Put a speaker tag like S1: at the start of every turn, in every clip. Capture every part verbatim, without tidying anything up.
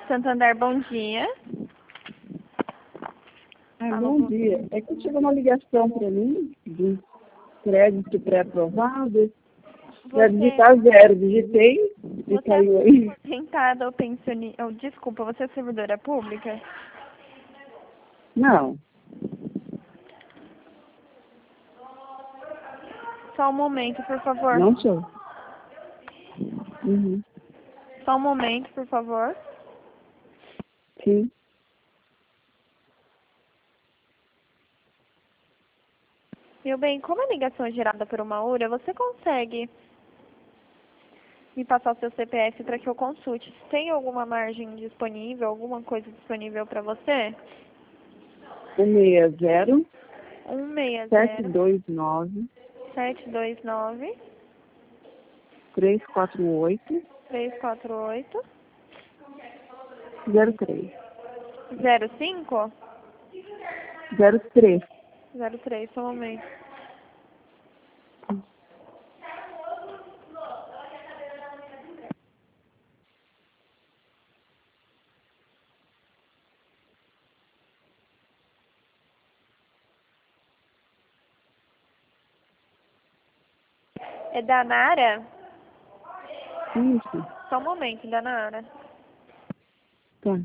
S1: Santander, bom dia.
S2: Ah, bom dia. É que chegou uma ligação para mim de crédito pré-aprovado. Para digitar zero, digitei e
S1: Você
S2: caiu
S1: é
S2: aí.
S1: aposentada ou pensionista? Oh, desculpa, você é servidora pública?
S2: Não,
S1: Só um momento, por favor.
S2: não sou. Uhum.
S1: Só um momento, por favor.
S2: Sim.
S1: Meu bem, como a ligação é gerada por uma U R A, você consegue me passar o seu C P F para que eu consulte? Tem alguma margem disponível, alguma coisa disponível para você?
S2: um seis zero,
S1: um seis
S2: sete
S1: zero,
S2: dois nove,
S1: sete dois nove,
S2: três quatro oito,
S1: três quatro oito,
S2: zero três.
S1: zero cinco,
S2: zero três.
S1: zero três, só um momento. É da Nara?
S2: Isso.
S1: Só um momento, da Nara.
S2: Tá.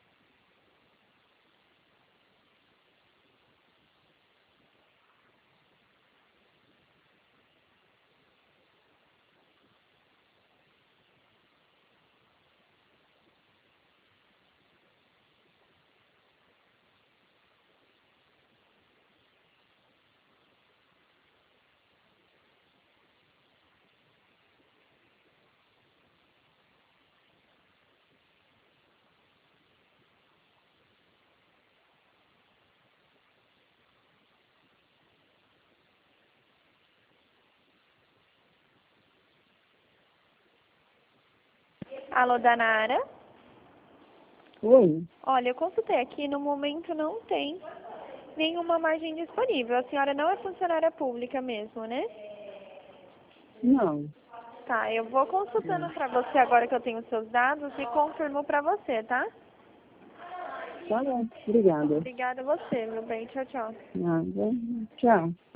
S1: Alô, da Nara?
S2: Oi?
S1: Olha, eu consultei aqui, no momento não tem nenhuma margem disponível. A senhora não é funcionária pública mesmo, né?
S2: Não.
S1: Tá, eu vou consultando pra você agora que eu tenho os seus dados e confirmo pra você, tá?
S2: Tá bom. Obrigada.
S1: Obrigada a você, meu bem. Tchau, tchau.
S2: Nada. Tchau.